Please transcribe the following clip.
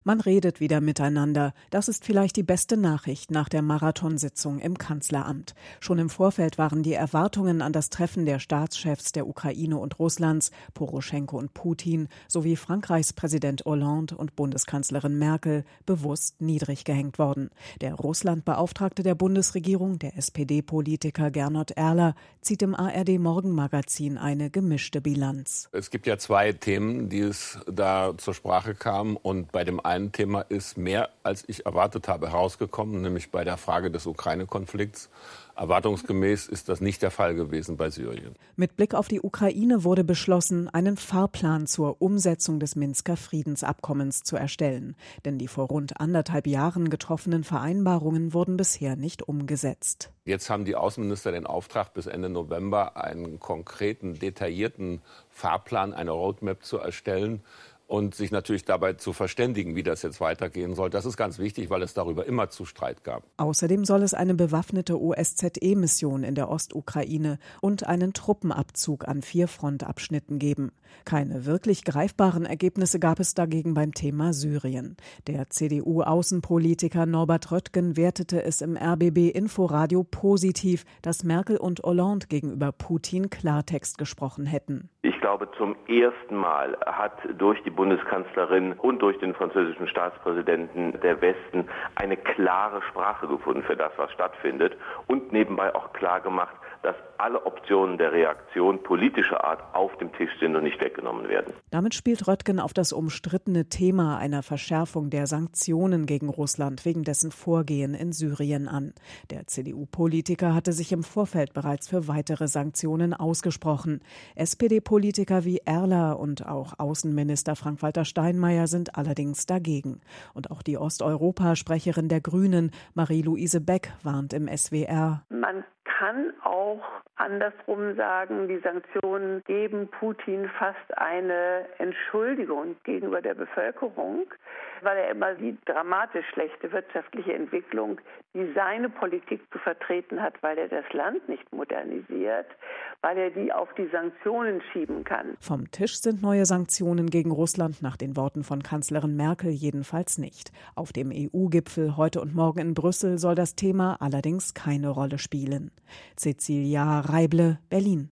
Man redet wieder miteinander. Das ist vielleicht die beste Nachricht nach der Marathonsitzung im Kanzleramt. Schon im Vorfeld waren die Erwartungen an das Treffen der Staatschefs der Ukraine und Russlands, Poroschenko und Putin, sowie Frankreichs Präsident Hollande und Bundeskanzlerin Merkel bewusst niedrig gehängt worden. Der Russlandbeauftragte der Bundesregierung, der SPD-Politiker Gernot Erler, zieht im ARD-Morgenmagazin eine gemischte Bilanz. Es gibt ja zwei Themen, die es da zur Sprache kamen, und bei dem ein Thema ist mehr, als ich erwartet habe, herausgekommen, nämlich bei der Frage des Ukraine-Konflikts. Erwartungsgemäß ist das nicht der Fall gewesen bei Syrien. Mit Blick auf die Ukraine wurde beschlossen, einen Fahrplan zur Umsetzung des Minsker Friedensabkommens zu erstellen. Denn die vor rund 1,5 Jahren getroffenen Vereinbarungen wurden bisher nicht umgesetzt. Jetzt haben die Außenminister den Auftrag, bis Ende November einen konkreten, detaillierten Fahrplan, eine Roadmap zu erstellen und sich natürlich dabei zu verständigen, wie das jetzt weitergehen soll. Das ist ganz wichtig, weil es darüber immer zu Streit gab. Außerdem soll es eine bewaffnete OSZE-Mission in der Ostukraine und einen Truppenabzug an 4 Frontabschnitten geben. Keine wirklich greifbaren Ergebnisse gab es dagegen beim Thema Syrien. Der CDU-Außenpolitiker Norbert Röttgen wertete es im RBB-Inforadio positiv, dass Merkel und Hollande gegenüber Putin Klartext gesprochen hätten. Ich glaube, zum ersten Mal hat durch die Bundeskanzlerin und durch den französischen Staatspräsidenten der Westen eine klare Sprache gefunden für das, was stattfindet, und nebenbei auch klar gemacht, dass alle Optionen der Reaktion politischer Art auf dem Tisch sind und nicht weggenommen werden. Damit spielt Röttgen auf das umstrittene Thema einer Verschärfung der Sanktionen gegen Russland wegen dessen Vorgehen in Syrien an. Der CDU-Politiker hatte sich im Vorfeld bereits für weitere Sanktionen ausgesprochen. SPD-Politiker wie Erler und auch Außenminister Frank-Walter Steinmeier sind allerdings dagegen. Und auch die Osteuropa-Sprecherin der Grünen, Marie-Louise Beck, warnt im SWR. Man kann auch andersrum sagen, die Sanktionen geben Putin fast eine Entschuldigung gegenüber der Bevölkerung, weil er immer die dramatisch schlechte wirtschaftliche Entwicklung, die seine Politik zu vertreten hat, weil er das Land nicht modernisiert, weil er die auf die Sanktionen schieben kann. Vom Tisch sind neue Sanktionen gegen Russland nach den Worten von Kanzlerin Merkel jedenfalls nicht. Auf dem EU-Gipfel heute und morgen in Brüssel soll das Thema allerdings keine Rolle spielen. Cecilia Reible, Berlin.